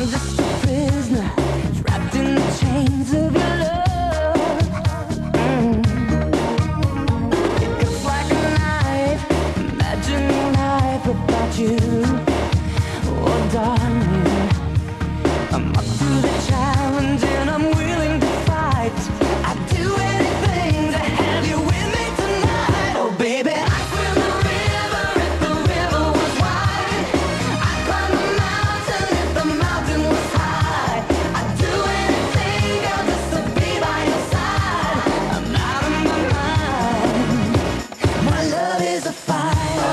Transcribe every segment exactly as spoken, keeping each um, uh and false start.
just a prisoner, trapped in the chains of your love. Mm. It cuts like a knife. Imagine life without you. Oh, darling, I'm up to the challenge and I'm willing to fight. I'd do anything to have you with me tonight. Oh, baby, I swim the river if the river was wide. I'd climb the mountain if the mountain was high. I'd do anything, girl, just to be by your side. I'm out of my mind. My love is a fire.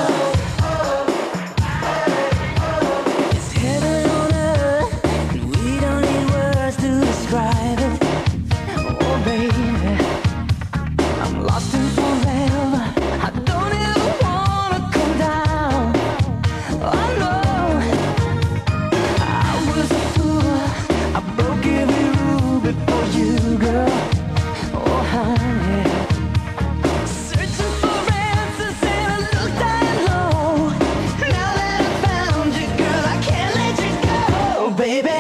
It's heaven on earth, and we don't need words to describe it. Oh, baby, I'm lost in forever. I don't even wanna come down. Oh, no, I was a fool. I broke every rule before you, girl. Oh, honey, searching for answers and I looked down low. Now that I found you, girl, I can't let you go. Oh, baby,